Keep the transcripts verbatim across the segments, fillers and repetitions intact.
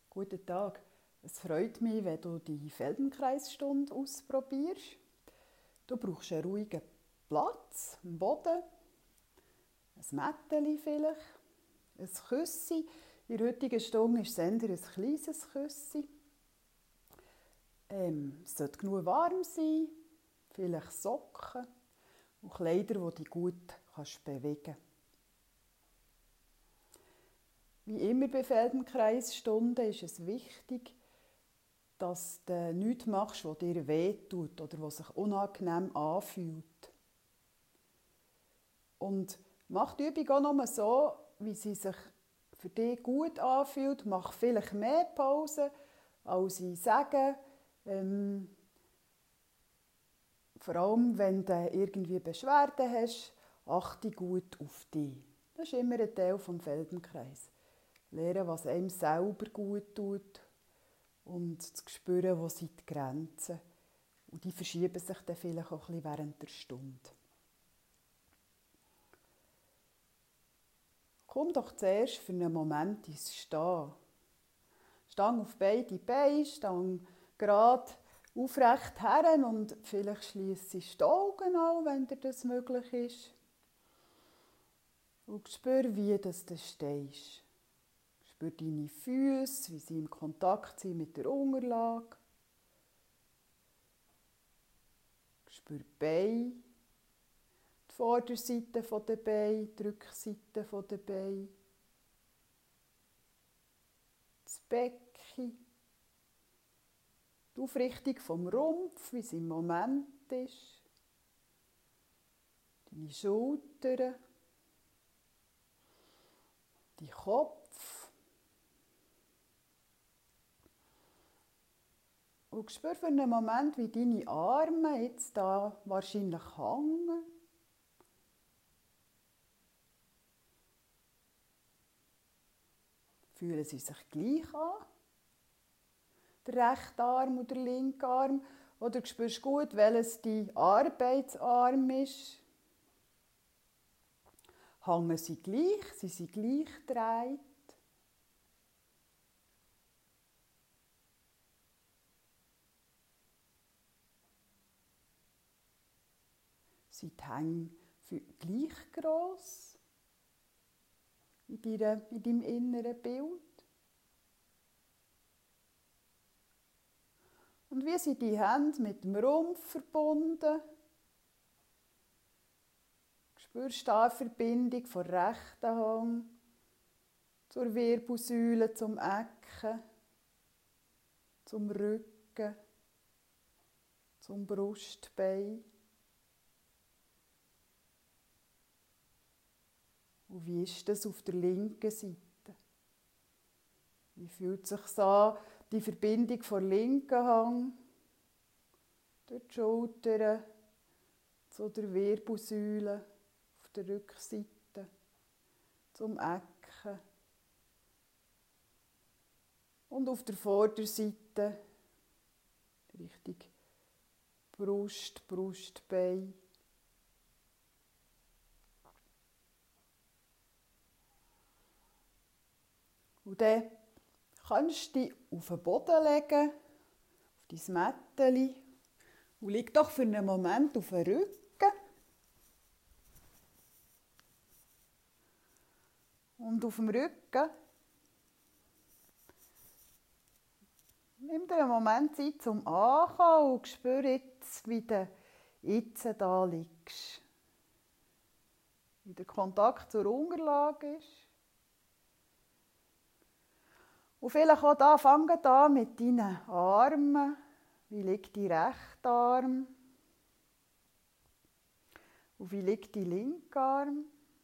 Guten Tag. Es freut mich, wenn du die Feldenkreisstunde ausprobierst. Du brauchst einen ruhigen Platz, einen Boden, ein Mätteli vielleicht, ein Küssi. In der heutigen Stunde ist es eher ein kleines Küssi. Ähm, es sollte genug warm sein, vielleicht Socken und Kleider, die dich gut kannst bewegen kannst. Wie immer bei Feldenkreisstunden ist es wichtig, dass du nichts machst, was dir wehtut oder was sich unangenehm anfühlt. Und mach die Übung auch nur so, wie sie sich für dich gut anfühlt. Mach vielleicht mehr Pausen, als ich sage. Ähm, vor allem, wenn du irgendwie Beschwerden hast, achte gut auf dich. Das ist immer ein Teil des Feldenkreises. Lernen, was einem selber gut tut und zu spüren, wo sind die Grenzen. Und die verschieben sich dann vielleicht auch ein bisschen während der Stunde. Komm doch zuerst für einen Moment ins Stehen. Stang auf beide Beine, stang gerade aufrecht her und vielleicht schliessest du die Augen an, wenn dir das möglich ist. Und spür, wie du stehst. Spür deine Füße, wie sie im Kontakt sind mit der Unterlage. Spür die Beine, die Vorderseite der Beine, die Rückseite der Beine. Das Becken, die Aufrichtung vom Rumpf, wie es im Moment ist. Deine Schultern, dein Kopf. Und spür für einen Moment, wie deine Arme jetzt da wahrscheinlich hängen. Fühlen sie sich gleich an? Der rechte Arm oder der linke Arm? Oder spürst du gut, welches dein Arbeitsarm ist? Hängen sie gleich? Sind sie gleich gedreht? Sind die Hänge gleich gross in, deiner, in deinem inneren Bild? Und wie sind die Hände mit dem Rumpf verbunden? Spürst du die Verbindung vom rechten Hang zur Wirbelsäule, zum Ecken, zum Rücken, zum Brustbein? Und wie ist das auf der linken Seite? Wie fühlt es sich an, die Verbindung vom linken Hang durch die Schultern zu der Wirbelsäule auf der Rückseite, zum Ecken und auf der Vorderseite Richtung Brust, Brustbein. Und dann kannst du dich auf den Boden legen, auf dein Mätteli, und leg doch für einen Moment auf den Rücken. Und auf dem Rücken nimm dir einen Moment Zeit zum Ankommen und spür jetzt, wie du jetzt da liegst. Wie der Kontakt zur Unterlage ist. Und vielleicht auch da, fang an mit deinen Armen. Wie liegt dein rechter Arm? Und wie liegt dein linker Arm?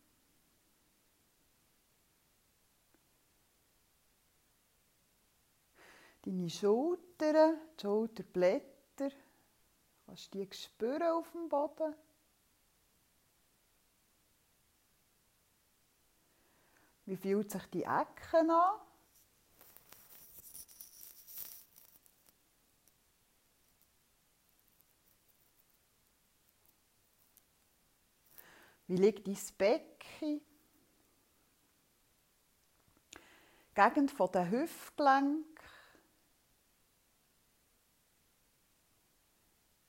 Deine Schultern, die Schulterblätter, kannst du die spüren auf dem Boden? Wie fühlt sich die Ecken an? Wie liegt dein Becken? Die Gegend der Hüftgelenke.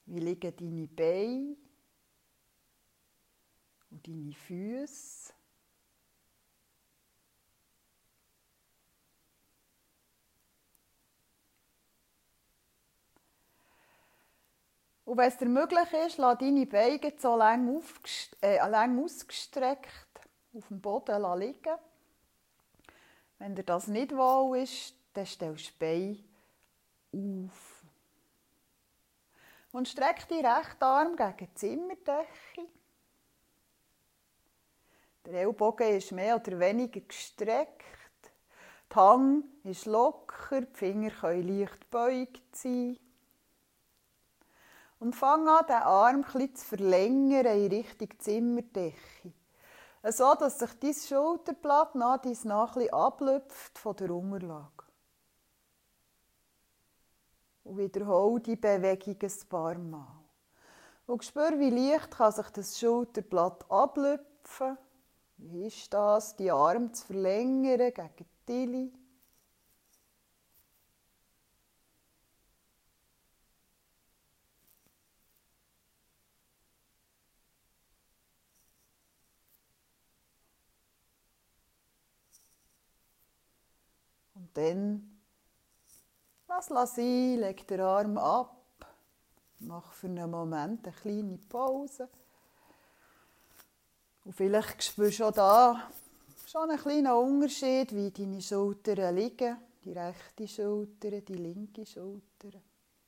Wie liegen deine Beine und deine Füße? Und wenn es dir möglich ist, lass deine Beine so lang, äh, lang ausgestreckt auf dem Boden liegen. Wenn dir das nicht wohl ist, dann stellst du die Beine auf. Und streck deinen rechten Arm gegen die Zimmerdecke. Der Ellbogen ist mehr oder weniger gestreckt. Die Hand ist locker, die Finger können leicht gebeugt sein. Und fang an, den Arm etwas zu verlängern in Richtung Zimmerdecke. So, dass sich dein Schulterblatt nach dies nach ein ablüpft von der Unterlage. Und wiederhole die Bewegung ein paar Mal. Und spür, wie leicht kann sich das Schulterblatt ablüpfen. Wie ist das, die Arme zu verlängern gegen die Tilly? Und dann lass es sein, leg den Arm ab, mach für einen Moment eine kleine Pause. Und vielleicht spürst du auch da schon einen kleinen Unterschied, wie deine Schultern liegen. Die rechte Schulter, die linke Schulter.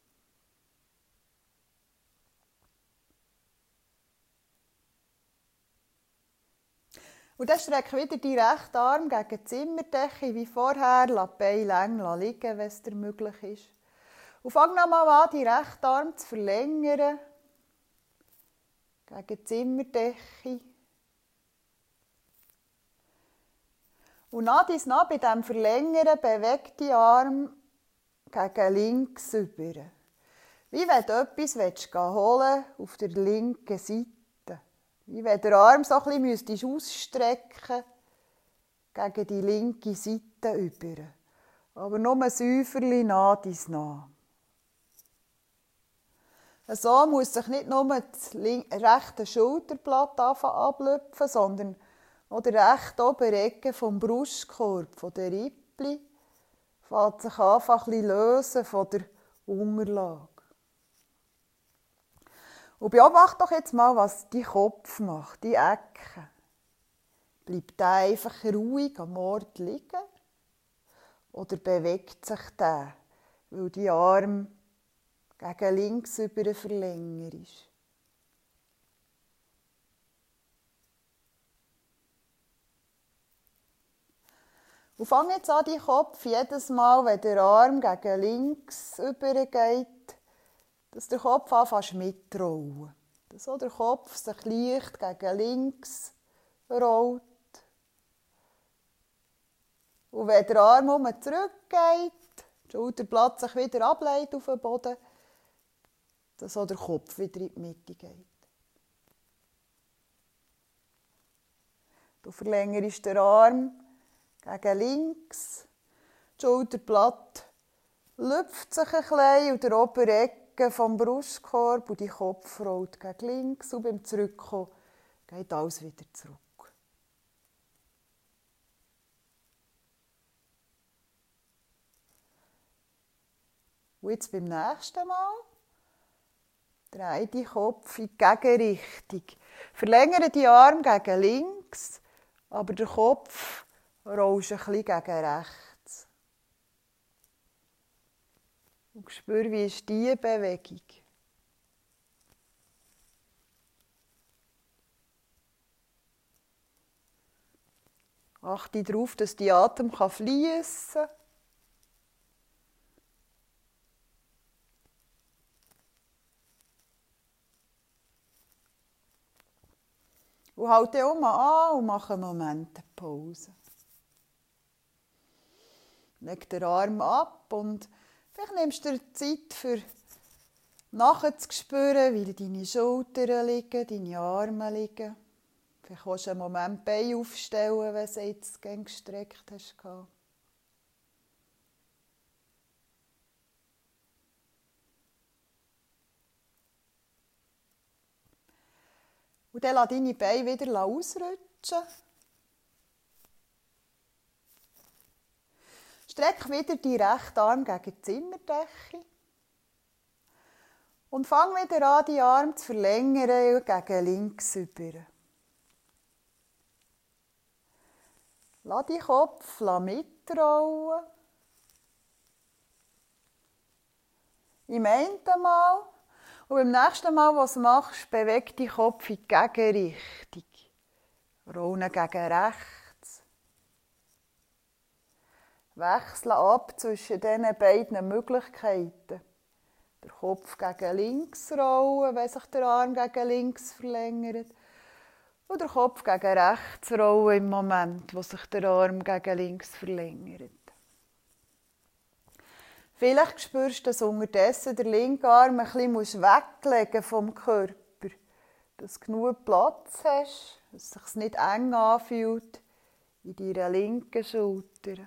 Und dann streck wieder die rechte Arm gegen die Zimmerdecke, wie vorher. Lass die Beine lang liegen, wenn es dir möglich ist. Und fang nochmal an, die rechte Arm zu verlängern. Gegen die Zimmerdecke. Und nach dies nach, bei diesem Verlängern, bewegt die Arm gegen links über. Wie wenn du etwas holen willst, auf der linken Seite. Wie wenn der Arm so ein bisschen ausstrecken gegen die linke Seite über. Aber nur ein Säuferli nach dies nach. So muss sich nicht nur das rechte Schulterblatt ablüpfen, sondern auch der rechte Oberecke vom Brustkorb, von der Rippli, fängt sich einfach ein bisschen lösen von der Unterlage. Und beobachte doch jetzt mal, was dein Kopf macht, die Ecke. Bleibt der einfach ruhig am Ort liegen? Oder bewegt sich der, weil die Arm gegen links über den Verlänger ist? Und fang jetzt an, deinen Kopf jedes Mal, wenn der Arm gegen links übergeht, dass der Kopf anfängt mitrollen. Dass so der Kopf sich leicht gegen links rollt. Und wenn der Arm um zurückgeht, das Schulterblatt sich wieder ableitet auf den Boden, dass so der Kopf wieder in die Mitte geht. Du verlängerst den Arm gegen links, das Schulterblatt lüpft sich ein bisschen und der obere Ecke vom Brustkorb und die Kopf rollt gegen links und beim Zurückkommen geht alles wieder zurück. Und jetzt beim nächsten Mal dreh den Kopf in die Gegenrichtung. Verlängere die Arme gegen links, aber der Kopf rollst ein bisschen gegen rechts. Und spür, wie ist diese Bewegung? Achte darauf, dass die Atem fließen kann. Und halte auch mal an und mache einen Moment eine Pause. Leg den Arm ab und vielleicht nimmst du dir Zeit, für nachzuspüren, wie deine Schultern liegen, deine Arme liegen. Vielleicht kannst du einen Moment die Beine aufstellen, wenn du jetzt gestreckt hast. Und dann lass deine Beine wieder ausrutschen. Streck wieder die rechten Arm gegen die Zimmerdecke. Und fang wieder an, die Arme zu verlängern gegen links über. Lass deinen Kopf mitrollen. Im einen Mal. Und beim nächsten Mal, was du machst, beweg deinen Kopf in die Gegenrichtung. Rollen gegen rechts. Wechsle ab zwischen diesen beiden Möglichkeiten. Der Kopf gegen links rollen, wenn sich der Arm gegen links verlängert. Und der Kopf gegen rechts rollen im Moment, wo sich der Arm gegen links verlängert. Vielleicht spürst du, dass unterdessen der linke Arm ein bisschen weglegen vom Körper, dass du genug Platz hast, dass es sich nicht eng anfühlt in deiner linken Schulter.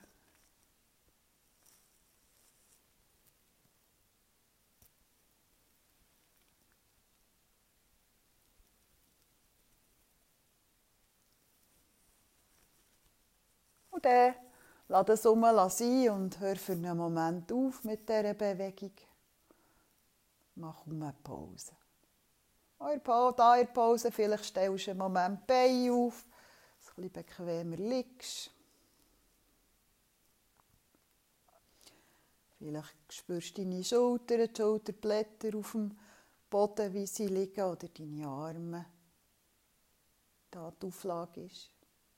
Und dann lass es rum sein und hör für einen Moment auf mit dieser Bewegung. Mach eine Pause. Da in der Pause vielleicht stellst du einen Moment die Beine auf, dass du ein bisschen bequemer liegst. Vielleicht spürst du deine Schultern, die Schulterblätter auf dem Boden, wie sie liegen, oder deine Arme. Da die Auflage ist.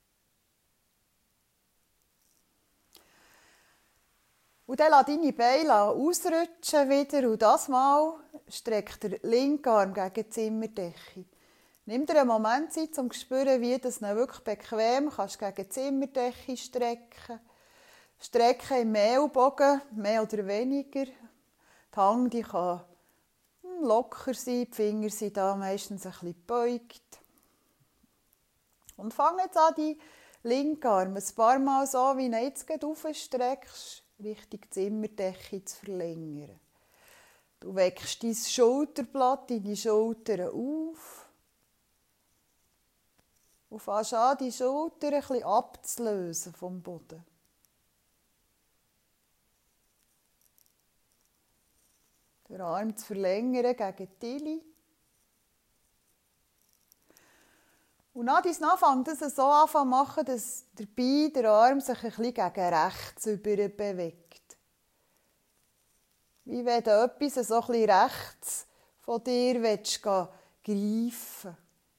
Und dann lass deine Beine ausrutschen wieder und das Mal streckt der linke Arm gegen die Zimmerdecke. Nimm dir einen Moment Zeit, um zu spüren, wie du es wirklich bequem kannst gegen die Zimmerdecke strecken. Strecken im Ellbogen, mehr oder weniger. Die Hand die kann locker sein, die Finger sind da meistens ein bisschen gebeugt. Und fang jetzt an, die linken Arm ein paar Mal so, wie du jetzt gerade aufstreckst, Richtung Zimmerdecke zu verlängern. Du weckst dein Schulterblatt, deine Schultern auf. Und fängst an, die Schultern ein bisschen abzulösen vom Boden. Den Arm zu verlängern gegen die Tilly. Und nach deinem Anfang das so anfangen machen, dass dabei der Arm sich ein bisschen gegen rechts über bewegt. Wie wenn du etwas so ein bisschen rechts von dir willst, greifen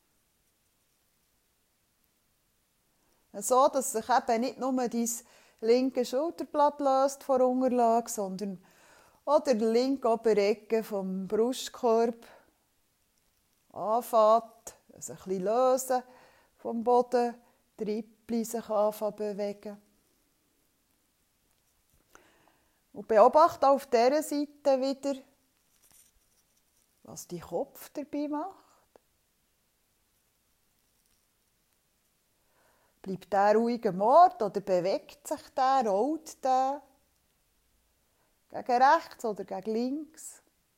willst. So, dass sich eben nicht nur dein linke Schulterblatt löst von der Unterlage, sondern auch der linke Oberecke vom Brustkorb anfängt, also ein bisschen lösen vom Boden, die Rippchen sich anfangen bewegen. Und beobachte auf dieser Seite wieder, was dein Kopf dabei macht. Bleibt der ruhig am Ort oder bewegt sich der, rollt der? Gegen rechts oder gegen links?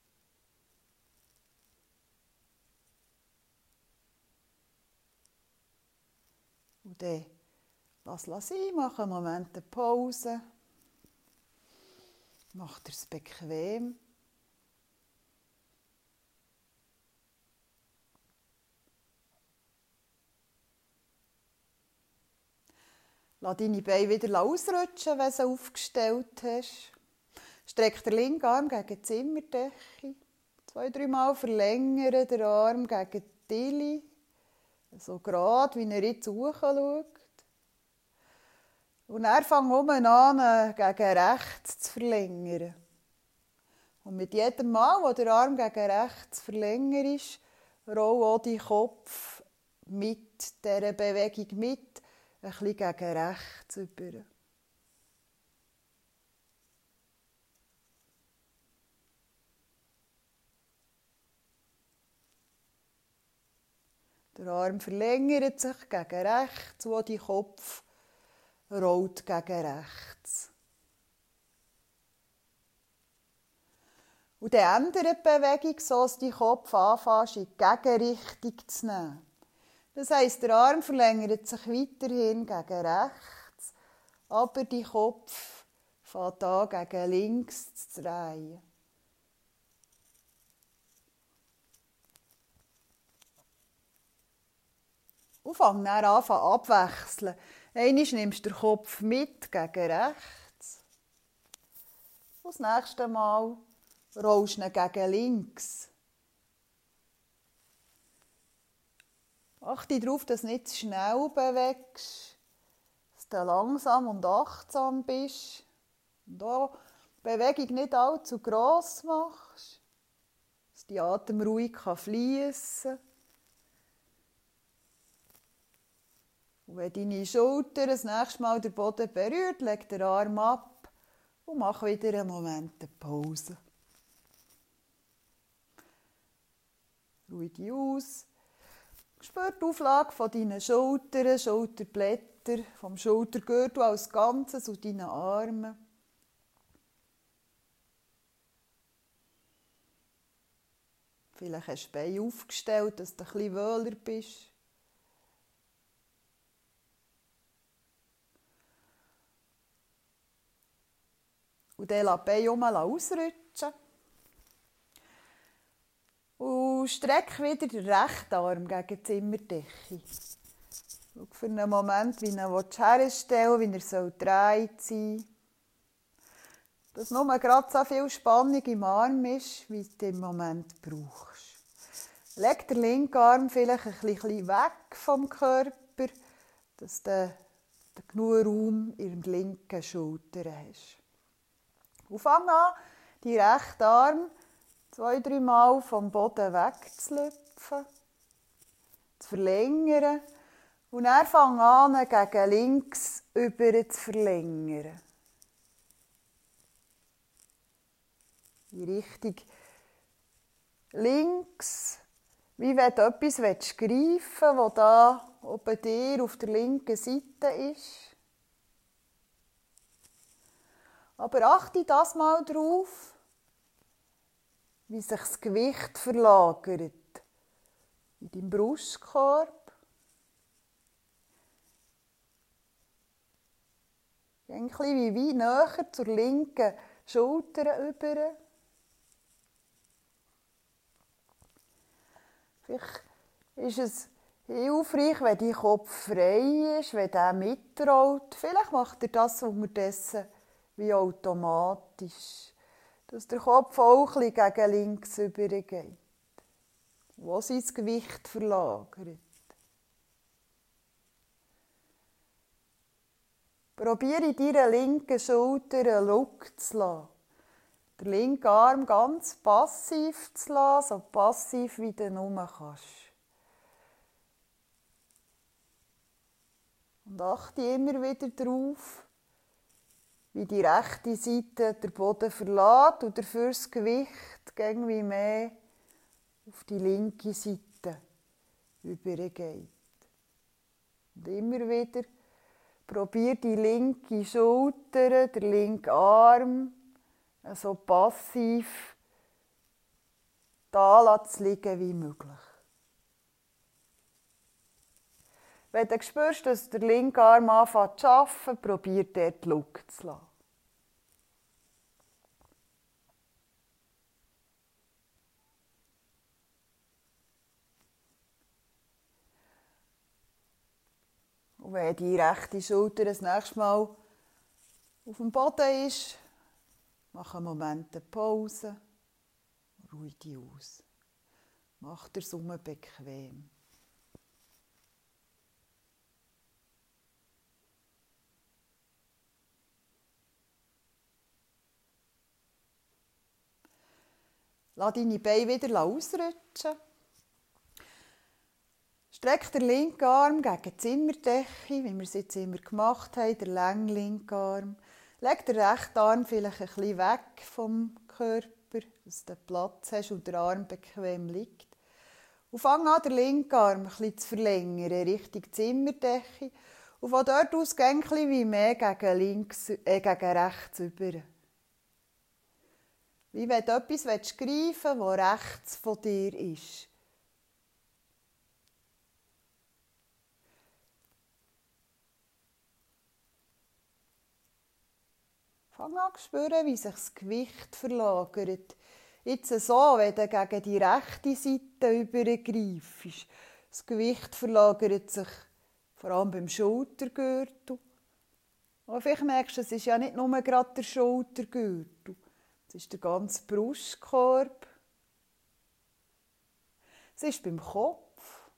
Und dann lass es sein, mach einen Moment eine Pause. Mach dir es bequem. Lass deine Beine wieder ausrutschen, wenn du sie aufgestellt hast. Streck den linken Arm gegen die Zimmerdecke. Zwei, dreimal verlängern den Arm gegen die Tilly. So gerade, wie er jetzt hochschaut. Und dann fang um an, gegen rechts zu verlängern. Und mit jedem Mal, wo der Arm gegen rechts verlängert ist, roll auch dein Kopf mit dieser Bewegung mit, ein bisschen gegen rechts über. Der Arm verlängert sich gegen rechts, wo dein Kopf rollt gegen rechts. Und dann ändert die Bewegung, so dass dein Kopf anfängt, in die Gegenrichtung zu nehmen. Das heisst, der Arm verlängert sich weiterhin gegen rechts, aber der Kopf fängt an, gegen links zu drehen. Und fang dann an abwechseln. Einmal nimmst du den Kopf mit gegen rechts. Und das nächste Mal rollst du ihn gegen links. Achte darauf, dass du nicht zu schnell bewegst, dass du langsam und achtsam bist. Und auch die Bewegung nicht allzu gross machst, dass die Atem ruhig fließen kann. Und wenn deine Schulter das nächste Mal den Boden berührt, leg den Arm ab und mach wieder einen Moment eine Pause. Ruhe dich aus. Spür die Auflage von deinen Schultern, Schulterblätter, vom Schultergürtel als Ganzes und deinen Armen. Vielleicht hast du die Beine aufgestellt, dass du ein bisschen wohler bist. Und dann lass die Beine um ausrutschen. Und streck wieder den rechten Arm gegen die Zimmerdecke. Schau für einen Moment, wie er herstellen will, wie er gedreht sein soll. Dass nur gerade so viel Spannung im Arm ist, wie du im Moment brauchst. Leg den linken Arm vielleicht ein bisschen weg vom Körper, dass du genug Raum in der linken Schulter hast. Und fang an, die rechten Arm zwei, drei Mal vom Boden wegzulüpfen, zu verlängern und dann fang an, gegen links über zu verlängern. In Richtung links, wie wenn du etwas greifen willst, das da oben dir auf der linken Seite ist. Aber achte das mal drauf, wie sich das Gewicht verlagert in deinem Brustkorb. Ein bisschen wie, wie näher zur linken Schulter über. Vielleicht ist es hilfreich, wenn dein Kopf frei ist, wenn der mitrollt. Vielleicht macht er das unterdessen wie automatisch. Dass der Kopf auch ein bisschen gegen links übergeht. Wo sein Gewicht verlagert. Probiere deine linken Schulter einen Ruck zu lassen. Den linken Arm ganz passiv zu lassen, so passiv wie du nur kannst. Und achte immer wieder darauf, wie die rechte Seite den Boden verlässt und dafür das Gewicht irgendwie mehr auf die linke Seite übergeht. Und immer wieder probier die linke Schulter, den linken Arm so passiv da zu liegen wie möglich. Wenn du spürst, dass der linke Arm anfängt zu arbeiten, probier dort die Luft zu lassen. Und wenn die rechte Schulter das nächste Mal auf dem Boden ist, mach einen Moment eine Pause, ruhe dich aus. Mach dir Summe bequem. Lass deine Beine wieder ausrutschen. Streck den linken Arm gegen die Zimmerdecke, wie wir es jetzt immer gemacht haben, der lange linke Arm. Leg den rechten Arm vielleicht ein bisschen weg vom Körper, dass du Platz hast und der Arm bequem liegt. Und fang an, den linken Arm ein bisschen zu verlängern, Richtung Zimmerdecke. Und von dort aus geh ein bisschen wie mehr gegen, links, äh, gegen rechts über. Wie wenn du etwas greifen willst, das rechts von dir ist. Fang an zu spüren, wie sich das Gewicht verlagert. Jetzt so, wenn du gegen die rechte Seite übergreifst. Das Gewicht verlagert sich vor allem beim Schultergürtel. Aber vielleicht merkst du, es ist ja nicht nur gerade der Schultergürtel. Es ist der ganze Brustkorb. Es ist beim Kopf.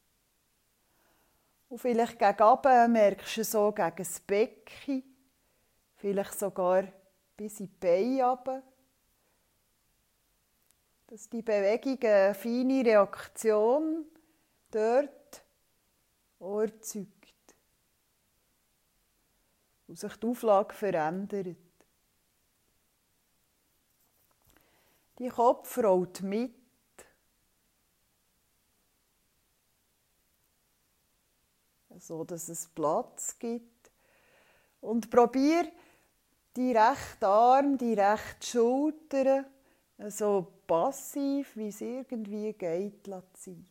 Und vielleicht gegen unten merkst du so gegen das Becken. Vielleicht sogar bis in die Beine runter. Dass die Bewegung eine feine Reaktion dort erzeugt. Und sich die Auflage verändert. Die Kopf rollt mit. So dass es Platz gibt. Und probier die rechte Arm, die rechte Schulter so passiv, wie es irgendwie geht, zu sein.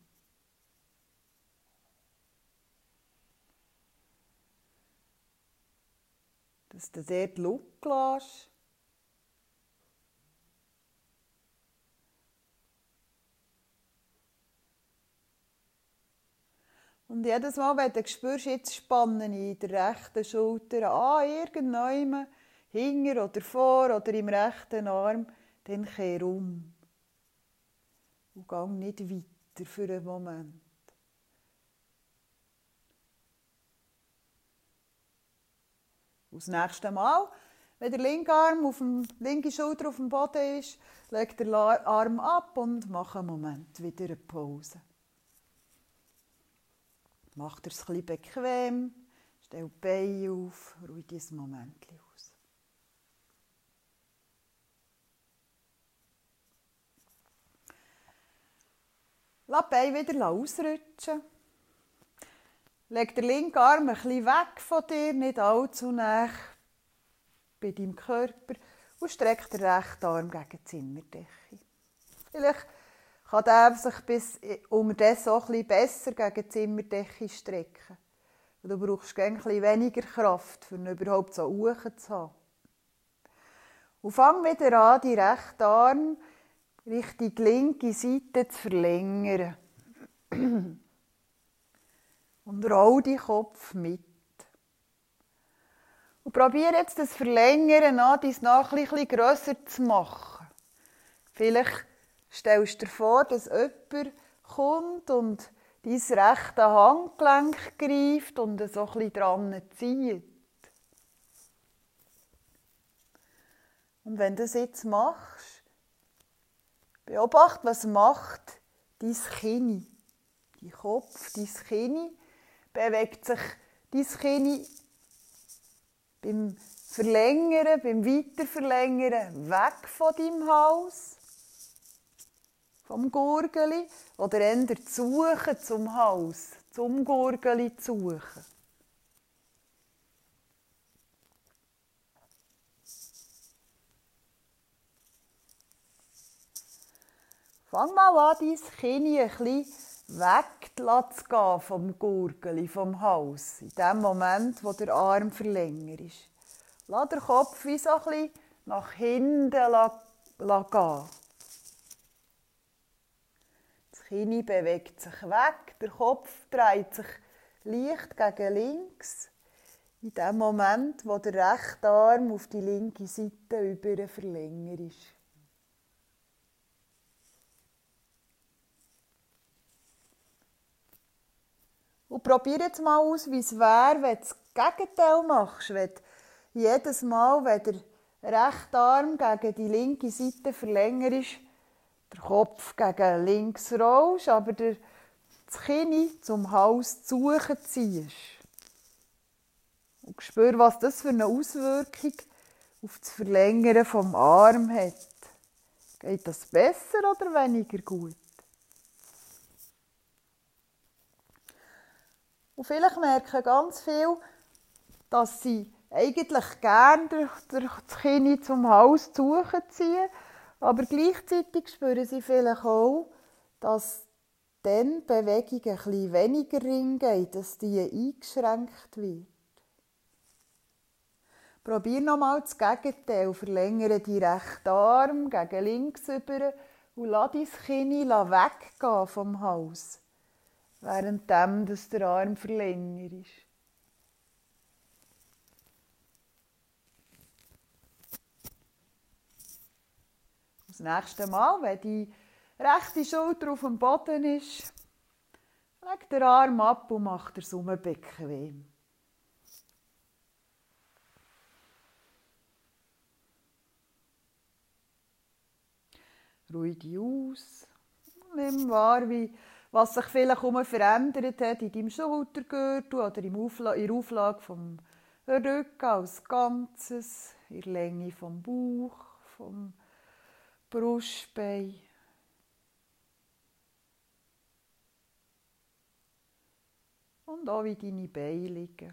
Dass du dort Luft lässt. Und jedes Mal, wenn du spürst, jetzt spannen in der rechten Schulter an, irgendwann hinter oder vor oder im rechten Arm, dann kehr um. Und geh nicht weiter für einen Moment. Und das nächste Mal, wenn der linke Arm auf dem linke Schulter auf dem Boden ist, leg den Arm ab und mach einen Moment wieder eine Pause. Mach dir es ein bisschen bequem, stell die Beine auf, ruh dieses Moment aus. Lass die Beine wieder ausrutschen. Leg den linken Arm ein bisschen weg von dir, nicht allzu nah bei deinem Körper und streck den rechten Arm gegen die Zimmerdecke. Vielleicht kann der sich bis unterdessen auch ein bisschen besser gegen die Zimmerdecke strecken. Du brauchst ein bisschen weniger Kraft, um überhaupt so hoch zu haben. Und fang wieder an, die rechten Arm Richtung linke Seite zu verlängern. Und roll deinen Kopf mit. Und probiere jetzt das Verlängern an, dein nach ein bisschen grösser zu machen. Vielleicht stellst du dir vor, dass jemand kommt und dein rechte Handgelenk greift und so ein bisschen dran zieht. Und wenn du das jetzt machst, beobachte, was macht dein Kinn. Dein Kopf, dein Kinn, bewegt sich dein Kinn beim Verlängern, beim Weiterverlängern weg von deinem Hals, vom Gurgeli, oder eher zu suchen zum Hals, zum Gurgeli zu suchen. Fang mal an, dein Kinn ein bisschen wegzugehen vom Gurgeli, vom Hals, in dem Moment, wo der Arm verlängert ist. Lass den Kopf wie so ein bisschen nach hinten gehen. Das Kinn bewegt sich weg, der Kopf dreht sich leicht gegen links, in dem Moment, wo der rechte Arm auf die linke Seite über verlängert ist. Und probier jetzt mal aus, wie es wäre, wenn du das Gegenteil machst. Wenn du jedes Mal, wenn der rechte Arm gegen die linke Seite verlängerst, der Kopf gegen links rollst, aber das Kinn zum Hals zu suchen ziehst. Und spür, was das für eine Auswirkung auf das Verlängern vom Arm hat. Geht das besser oder weniger gut? Und vielleicht merken ganz viele, dass sie eigentlich gerne durch das Kinn zum Hals zu suchen ziehen, aber gleichzeitig spüren sie vielleicht auch, dass dann die Bewegung ein bisschen weniger reingeht, dass die eingeschränkt wird. Probier nochmal das Gegenteil. Verlängere die rechten Arm gegen links über und lass dein Kinn weggehen vom Hals, währenddem dass der Arm verlängert ist. Das nächste Mal, wenn die rechte Schulter auf dem Boden ist, leg den Arm ab und mach den Summe bequem. Ruhig dich aus. Nimm wahr, wie, was sich vielleicht verändert hat in deinem Schultergürtel oder in der Auflage vom Rücken als Ganzes, in der Länge vom Bauch, vom Brustbein. Und auch wie deine Beine liegen.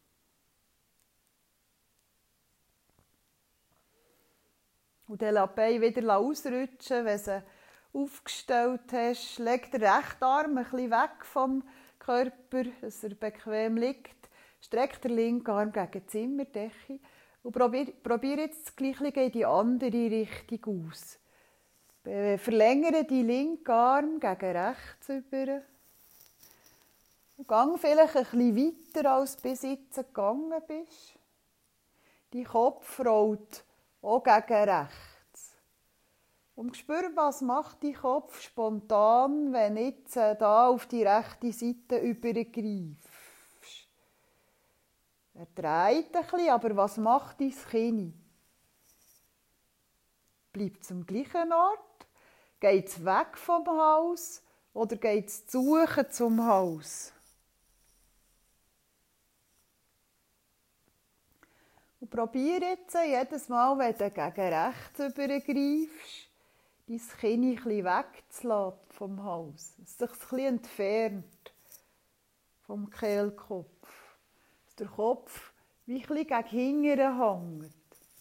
Und dann lass die Beine wieder ausrutschen, wenn du sie aufgestellt hast. Leg den rechten Arm ein bisschen weg vom Körper, dass er bequem liegt. Streck den linken Arm gegen die Zimmerdecke und probier, probier jetzt das Gleiche in die andere Richtung aus. Verlängere die linken Arm gegen rechts über. Und gang vielleicht ein bisschen weiter, als du bis jetzt gegangen bist. Dein Kopf rollt auch gegen rechts. Und spür, was macht dein Kopf spontan, wenn du jetzt da auf die rechte Seite übergreifst. Er dreht ein bisschen, aber was macht dein Kinn? Bleibt es am gleichen Ort? Geht es weg vom Hals oder geht es zu suchen zum Hals? Und probier jetzt jedes Mal, wenn du gegen rechts übergreifst, dein Kinn ein bisschen wegzulassen vom Hals. Dass es sich ein bisschen entfernt vom Kehlkopf. Dass der Kopf wie ein bisschen gegen hinten hängt.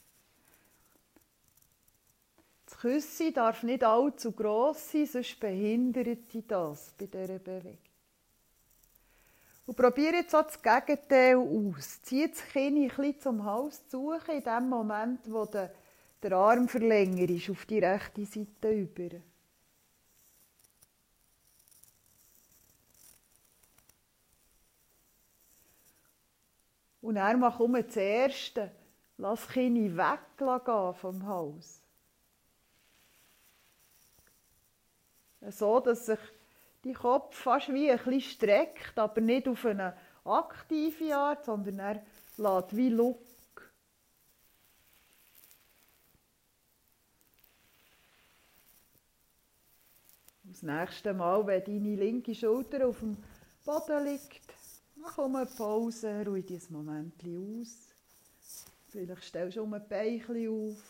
Das Küsschen darf nicht allzu gross sein, sonst behindert dich das bei dieser Bewegung. Und probiere jetzt auch das Gegenteil aus. Zieh das Kinn ein bisschen zum Hals zu suchen, in dem Moment, wo der, der Arm verlängert ist, auf die rechte Seite über. Und dann mach um das Erste. Lass das Kinn weggehen vom Hals. So, dass sich dein Kopf fast wie ein bisschen streckt, aber nicht auf eine aktive Art, sondern er lässt wie Luck. Das nächste Mal, wenn deine linke Schulter auf dem Boden liegt, mach um eine Pause, ruh dich ein Moment aus. Vielleicht stellst du um ein Bein auf.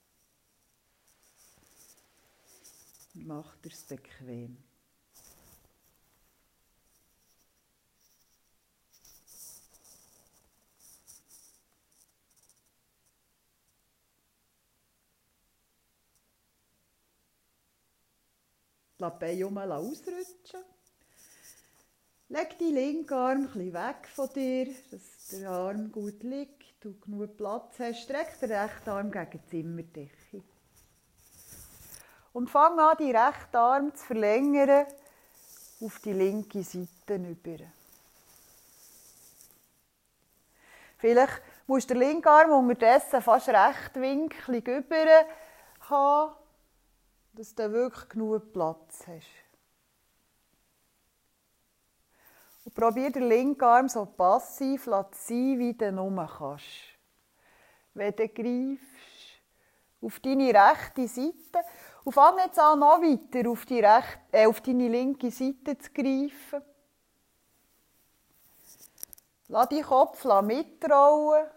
Mach dir es bequem. Lass die Beine ausrutschen. Leg deinen linken Arm ein bisschen weg von dir, dass der Arm gut liegt und genug Platz hast. Streck den rechten Arm gegen die Zimmerdecke. Und fang an, die rechten Arm zu verlängern auf die linke Seite über. Vielleicht musst du den linken Arm unterdessen fast rechtwinklig über haben, dass du wirklich genug Platz hast. Und probier den linken Arm so passiv zu sein, wie du nur kannst. Wenn du greifst auf deine rechte Seite und fang jetzt an, noch weiter auf, die rechte, äh, auf deine linke Seite zu greifen. Lass deinen Kopf mitrollen.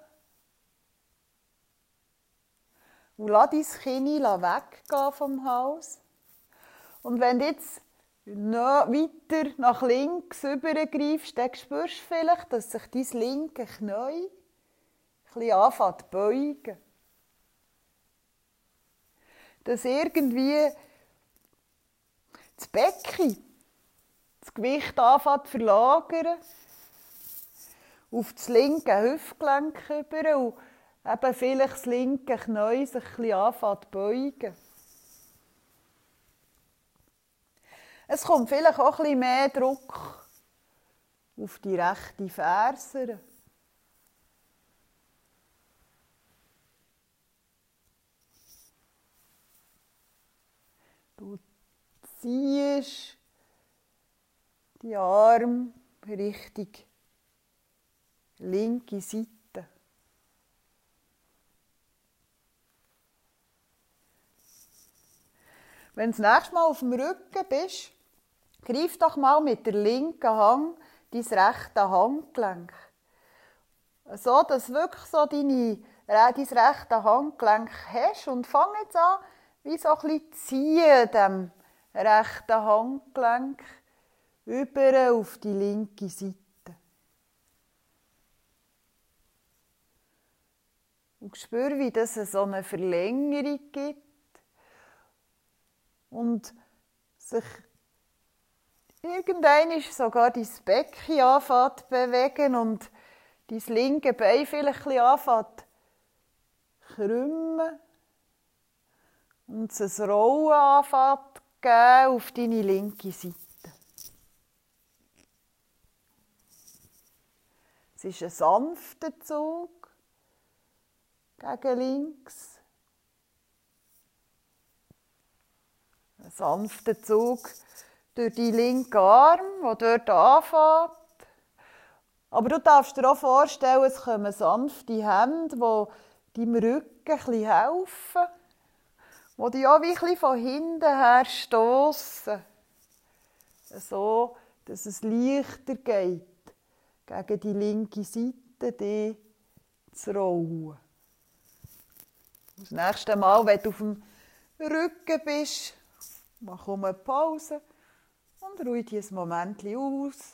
Und lass dein Kinn weggehen vom Hals. Und wenn du jetzt weiter nach links übergreifst, dann spürst du vielleicht, dass sich dein linke Knie ein bisschen anfängt zu beugen. Dass irgendwie das Becken, das Gewicht anfängt zu verlagern, auf das linke Hüftgelenk über. Und eben vielleicht das linke Knie sich ein bisschen anfängt zu beugen. Es kommt vielleicht auch ein bisschen mehr Druck auf die rechte Ferse. Du ziehst die Arme Richtung linke Seite. Wenn du das nächste Mal auf dem Rücken bist, greif doch mal mit der linken Hand dein rechte Handgelenk. So, dass du wirklich so deine, dein rechte Handgelenk hast und fang jetzt an, wie so ein bisschen ziehen, dem rechten Handgelenk über auf die linke Seite. Und spür, wie das so eine Verlängerung gibt und sich irgendwann sogar dein Becken anfängt zu bewegen und dein linke Bein vielleicht ein bisschen anfängt zu krümmen und es ein Rollen anfängt zu geben auf deine linke Seite. Es ist ein sanfter Zug gegen links. Ein sanfter Zug durch die linken Arm, der dort anfängt. Aber du darfst dir auch vorstellen, es kommen sanfte Hände, die deinem Rücken ein bisschen helfen, die dich auch wie ein bisschen von hinten her stossen. So, dass es leichter geht, gegen die linke Seite die zu rollen. Das nächste Mal, wenn du auf dem Rücken bist, mach eine Pause und ruhe dich ein Moment aus.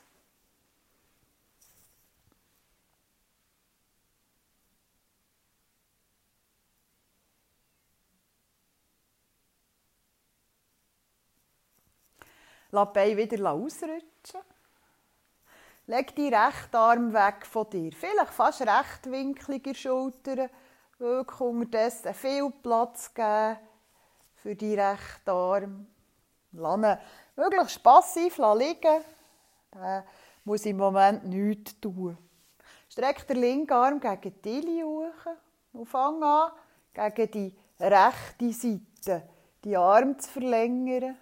Lass die Beine wieder ausrutschen. Leg die rechten Arm weg von dir. Vielleicht fast rechtwinklige Schultern. Wirklich unterdessen viel Platz geben für die rechten Arm. Lass ihn möglichst passiv liegen. Der muss im Moment nichts tun. Streck den linken Arm gegen die Tilly hoch und fang an, gegen die rechte Seite die Arme zu verlängern.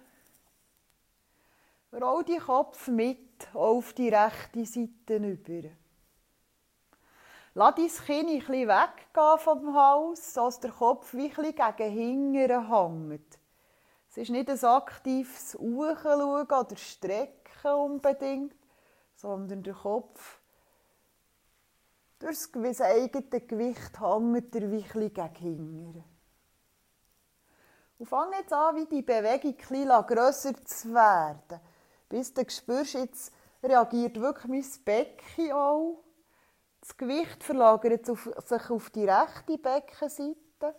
Roll den Kopf mit auf die rechte Seite über. Lass dein Kinn ein bisschen weggehen vom Hals, sodass der Kopf wie ein bisschen gegen hinten hängt. Es ist nicht ein aktives Hochschauen oder Strecken unbedingt, sondern der Kopf, durch das eigene Gewicht hängt er wie ein bisschen gegen hinten. Und fang jetzt an, wie die Bewegung ein bisschen grösser zu werden. Bis du spürst, jetzt reagiert wirklich mein Becken auch. Das Gewicht verlagert sich auf die rechte Beckenseite.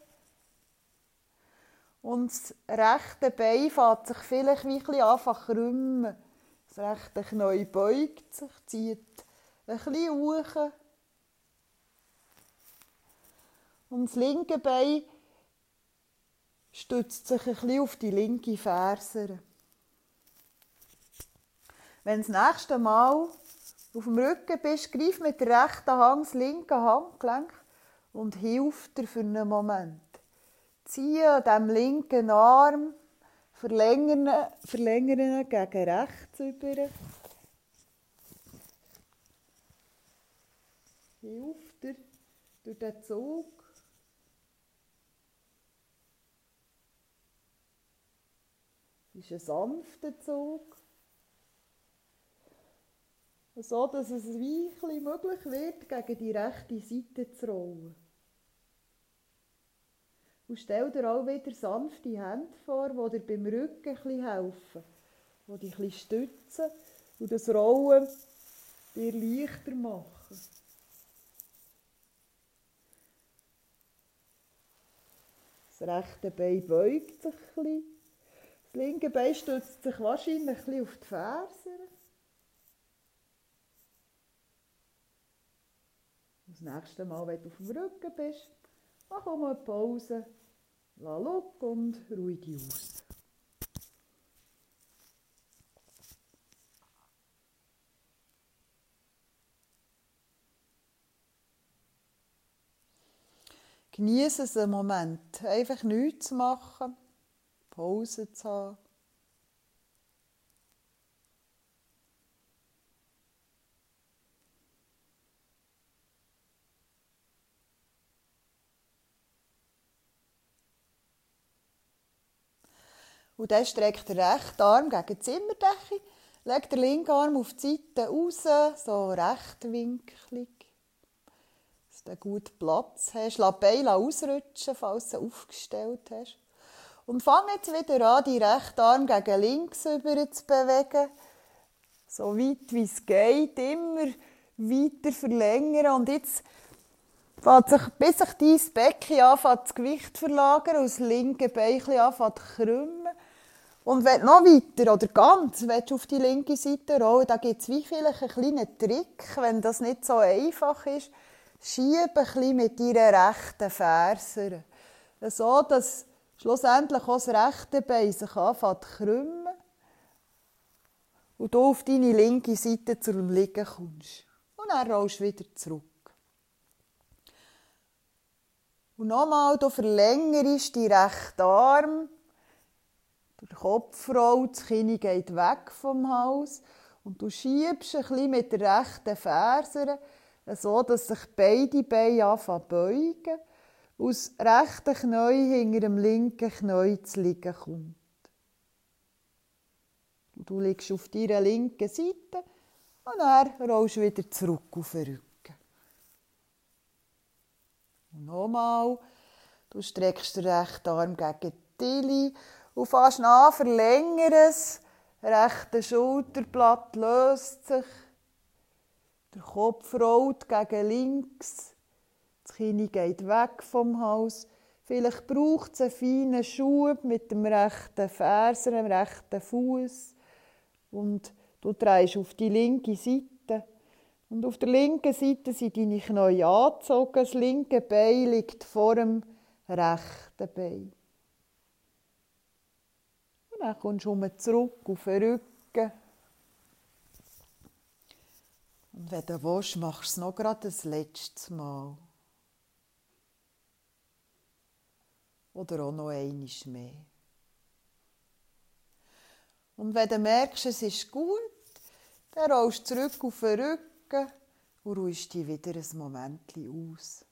Und das rechte Bein fängt sich vielleicht wie ein bisschen an zu krümmen. Das rechte Knie beugt sich, zieht ein bisschen hoch. Und das linke Bein stützt sich ein bisschen auf die linke Ferse. Wenn du das nächste Mal auf dem Rücken bist, greif mit der rechten Hand das linke Handgelenk und hilf dir für einen Moment. Ziehe an diesem linken Arm, verlängere, verlängere ihn gegen rechts über. Hilf dir durch den Zug. Es ist ein sanfter Zug. So, dass es wie ein bisschen möglich wird, gegen die rechte Seite zu rollen. Und stell dir auch wieder sanfte Hände vor, die dir beim Rücken ein bisschen helfen, die dich ein bisschen stützen und das Rollen dir leichter machen. Das rechte Bein beugt sich ein bisschen. Das linke Bein stützt sich wahrscheinlich ein bisschen auf die Ferse. Das nächste Mal, wenn du auf dem Rücken bist, mach mal eine Pause, lass los und ruhig dich aus. Genieße es einen Moment, einfach nichts zu machen, Pause zu haben. Und dann streckt der rechte Arm gegen die Zimmerdecke, legt den linken Arm auf die Seite raus, so rechtwinklig, dass du gut Platz hast. Lass die Beine ausrutschen, falls du sie aufgestellt hast. Und fang jetzt wieder an, die rechten Arm gegen links über zu bewegen, so weit wie es geht, immer weiter verlängern. Und jetzt fängt sich, bis sich dein Becken anfängt, das Gewicht zu verlagern und das linke Bein anfängt zu krümmen. Und wenn du noch weiter oder ganz willst du auf die linke Seite rollen, da gibt es wie vielleicht einen kleinen Trick, wenn das nicht so einfach ist. Schiebe ein bisschen mit deiner rechten Ferse. So, dass schlussendlich auch das rechte Bein sich anfängt zu krümmen und du auf deine linke Seite zum Liegen kommst. Und dann rollst du wieder zurück. Und nochmal, du verlängerst die rechten Arm. Der Kopf rollt, das Kinn geht weg vom Hals. Und du schiebst ein bisschen mit der rechten Ferse, so dass sich beide Beine anfangen zu beugen. Und das rechte Knie hinter dem linken Knie zu liegen kommt. Und du liegst auf deiner linken Seite und dann rollst du wieder zurück auf den Rücken. Und nochmal, du streckst den rechten Arm gegen die Tilly und fängst an, verlängern es. Der rechte Schulterblatt löst sich. Der Kopf rollt gegen links. Das Kinn geht weg vom Hals. Vielleicht braucht es einen feinen Schub mit dem rechten Fersen, dem rechten Fuß. Und du drehst auf die linke Seite. Und auf der linken Seite sind deine Knie angezogen. Das linke Bein liegt vor dem rechten Bein. Und dann kommst du zurück auf den Rücken. Und wenn du willst, machst du es noch gerade das letzte Mal. Oder auch noch einmal mehr. Und wenn du merkst, es ist gut, dann rollst du zurück auf den Rücken und ruhst dich wieder ein Moment aus.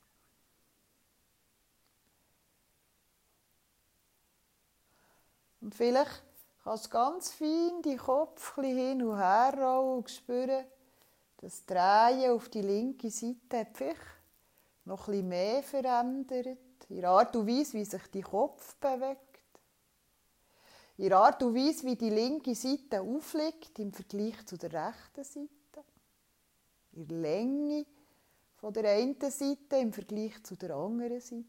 Und vielleicht kannst du ganz fein deinen Kopf ein bisschen hin und her rollen und spüren, das Drehen auf die linke Seite hat vielleicht noch ein bisschen mehr verändert. In der Art und Weise, wie sich dein Kopf bewegt. In der Art und Weise, wie die linke Seite aufliegt im Vergleich zu der rechten Seite. In der Länge von der einen Seite im Vergleich zu der anderen Seite.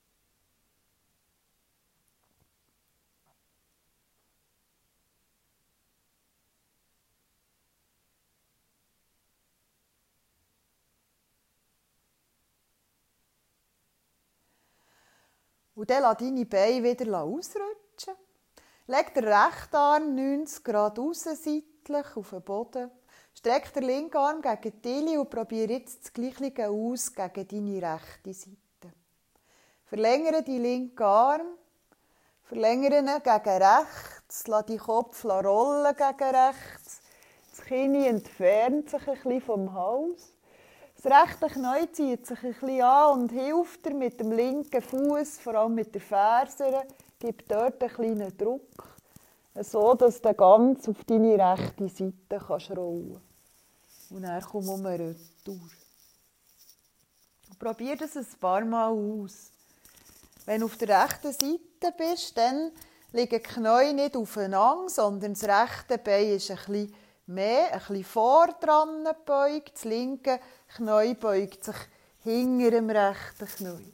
Und dann lass deine Beine wieder ausrutschen. Leg den rechten Arm neunzig Grad außenseitlich auf den Boden. Streck den linken Arm gegen die Tilly und probiere jetzt das Gleiche aus gegen deine rechte Seite. Verlängere die linken Arm. Verlängere ihn gegen rechts. Lass den Kopf rollen gegen rechts. Das Kinn entfernt sich ein bisschen vom Hals. Das rechte Knie zieht sich ein bisschen an und hilft dir mit dem linken Fuß, vor allem mit der Ferse, gibt dort einen kleinen Druck, so dass du ganz auf deine rechte Seite kannst rollen kannst. Und dann komm um eine Retour. Probier das ein paar Mal aus. Wenn du auf der rechten Seite bist, dann liegen die Knie nicht aufeinander, sondern das rechte Bein ist ein bisschen mehr, ein bisschen vor dran gebeugt. Das linke Knie beugt sich hinter dem rechten Knie.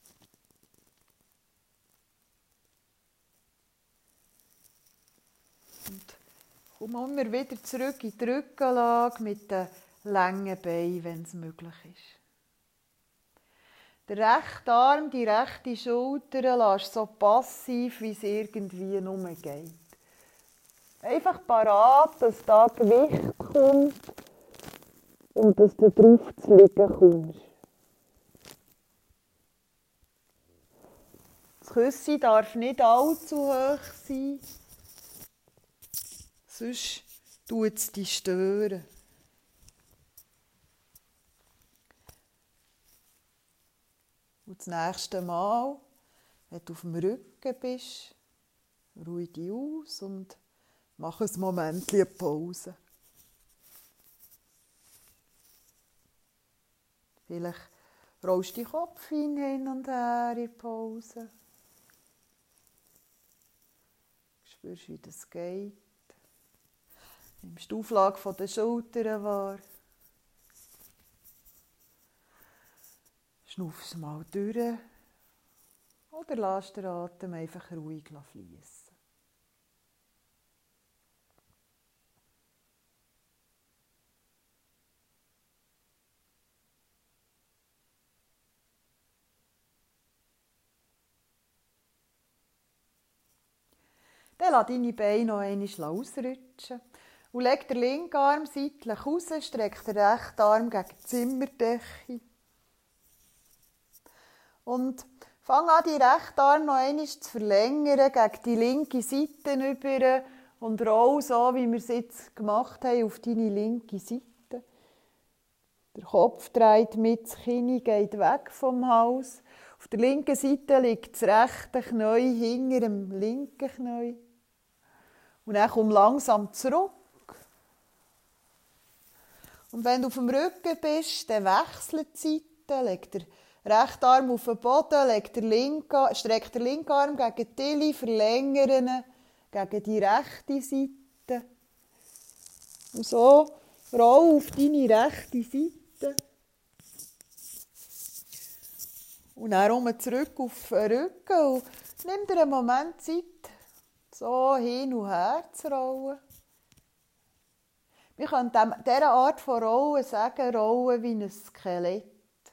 Und komm immer wieder zurück in die Rückenlage mit den langen Beinen, wenn es möglich ist. Den rechten Arm, die rechte Schulter lässt so passiv, wie es irgendwie nur geht. Einfach parat, dass da Gewicht kommt und dass du drauf zu liegen kommst. Das Küsschen darf nicht allzu hoch sein, sonst tut es dich stören. Und das nächste Mal, wenn du auf dem Rücken bist, ruhe dich aus und mach ein Moment eine Pause. Vielleicht rollst du den Kopf hin und her in die Pause. Spürst, wie das geht. Nimmst die Auflage der Schultern wahr. Schnaufst mal durch. Oder lass den Atem einfach ruhig fließen. Dann lass deine Beine noch einmal ausrutschen und leg den linken Arm seitlich raus, streck den rechten Arm gegen die Zimmerdecke. Und fang an, die rechten Arm noch einmal zu verlängern, gegen die linke Seite rüber und roll so, wie wir es jetzt gemacht haben, auf deine linke Seite. Der Kopf dreht mit, das Kinn geht weg vom Hals. Auf der linken Seite liegt das rechte Knie hinter dem linken Knie. Und dann komm langsam zurück. Und wenn du auf dem Rücken bist, dann wechsle die Seite, leg den rechten Arm auf den Boden, leg den linken, streck den linken Arm gegen die Tilly, verlängere ihn gegen die rechte Seite. Und so roll auf deine rechte Seite. Und dann rum zurück auf den Rücken und nimm dir einen Moment Zeit, so hin und her zu rollen. Wir können dieser Art von Rollen sagen, Rollen wie ein Skelett.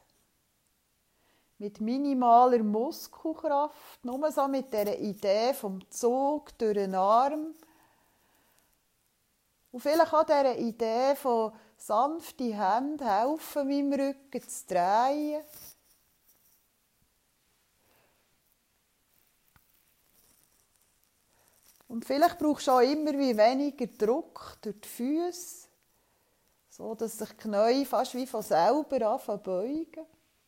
Mit minimaler Muskelkraft, nur so mit dieser Idee vom Zug durch den Arm. Und vielleicht auch dieser Idee von sanften Händen helfen, meinem Rücken zu drehen. Und vielleicht brauchst du auch immer wie weniger Druck durch die Füße, so dass sich die Knie fast wie von selber anfangen beugen.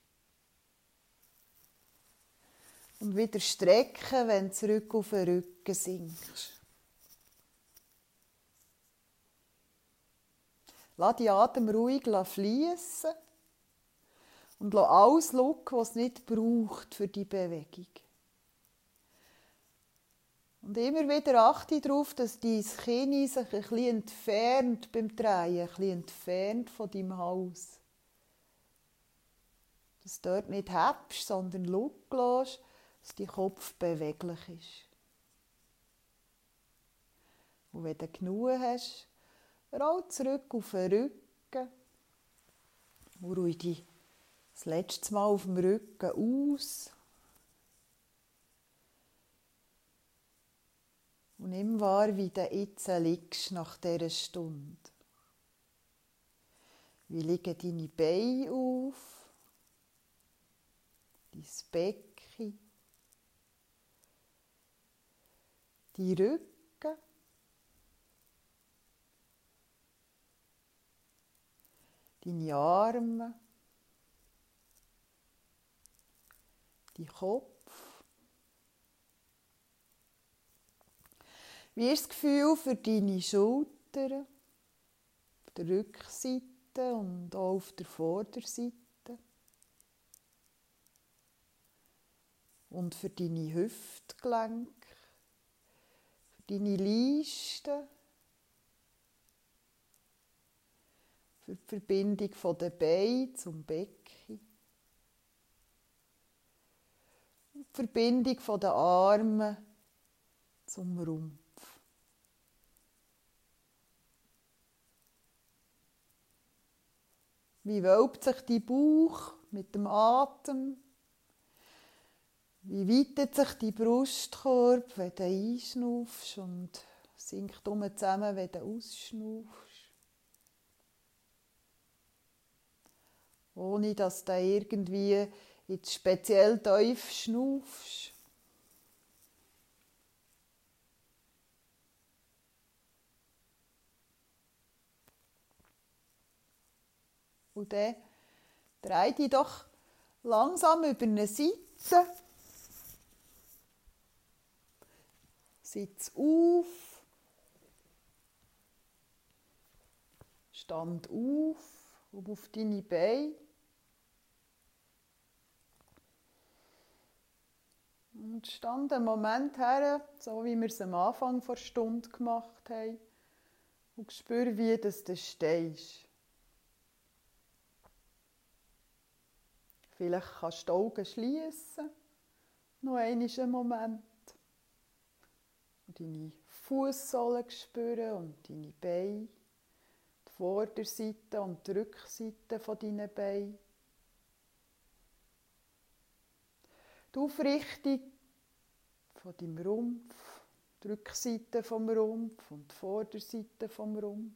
Und wieder strecken, wenn du zurück auf den Rücken sinkst. Lass die Atem ruhig fließen und lass alles schauen, was es nicht braucht für die Bewegung. Und immer wieder achte darauf, dass dein Kinn sich ein bisschen entfernt beim Drehen, ein bisschen entfernt von deinem Hals. Dass du dort nicht hebst, sondern schauen lässt, dass dein Kopf beweglich ist. Und wenn du genug hast, roll zurück auf den Rücken und ruhe dich das letzte Mal auf dem Rücken aus. Und nimm wahr, wie du jetzt liegst nach dieser Stunde. Wie liegen deine Beine auf, dein Becken, dein Rücken, deine Arme, dein Kopf. Wie ist das Gefühl für deine Schultern, auf der Rückseite und auch auf der Vorderseite? Und für deine Hüftgelenke, für deine Leisten, für die Verbindung von den Beinen zum Becken und die Verbindung von den Armen zum Rumpf. Wie wölbt sich dein Bauch mit dem Atem Wie weitet sich die Brustkorb, wenn du einschnaufst und sinkt um zusammen, wenn du ausschnaufst. Ohne dass du irgendwie jetzt speziell tief schnaufst. Und dann dreh dich doch langsam über eine Sitze. Sitz auf. Stand auf. Und auf deine Beine. Und stand einen Moment her, so wie wir es am Anfang der Stunde gemacht haben. Und spür, wie das du stehst. Vielleicht kannst du die Augen schliessen. Noch einen Moment. Und deine Fußsohlen spüren und deine Beine. Die Vorderseite und die Rückseite von deinen Beinen. Die Aufrichtung von deinem Rumpf, die Rückseite vom Rumpf und die Vorderseite vom Rumpf.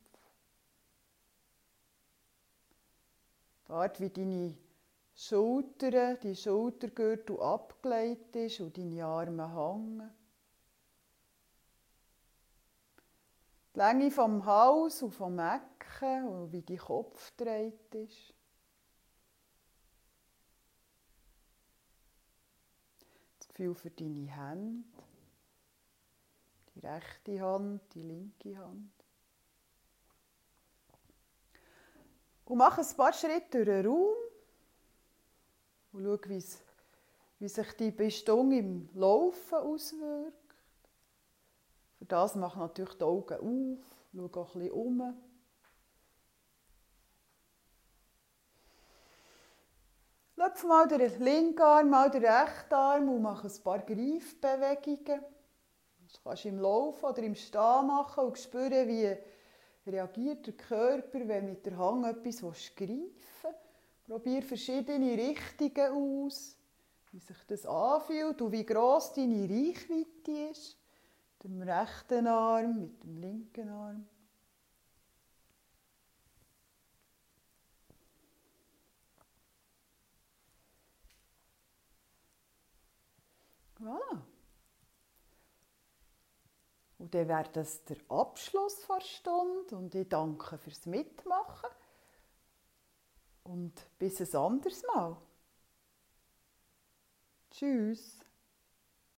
Die Art, wie deine Schultern, die Schultergürtel abgelegt ist und deine Arme hängen. Die Länge vom Hals und vom Ecken und wie dein Kopf gedreht ist. Das Gefühl für deine Hände. Die rechte Hand, die linke Hand. Und mach ein paar Schritte durch den Raum. Und schau, wie sich die Bewegung im Laufen auswirkt. Für das mach natürlich die Augen auf, schau auch ein bisschen um. Löpf mal den linken Arm, mal den rechten Arm und mach ein paar Greifbewegungen. Das kannst du im Laufen oder im Stehen machen und spüren, wie reagiert der Körper, wenn mit der Hand etwas greifen willst. Probier verschiedene Richtungen aus, wie sich das anfühlt und wie gross deine Reichweite ist. Mit dem rechten Arm, mit dem linken Arm. Voilà. Und dann wäre das der Abschluss der Stunde und ich danke fürs Mitmachen. Und bis ein anderes Mal. Tschüss.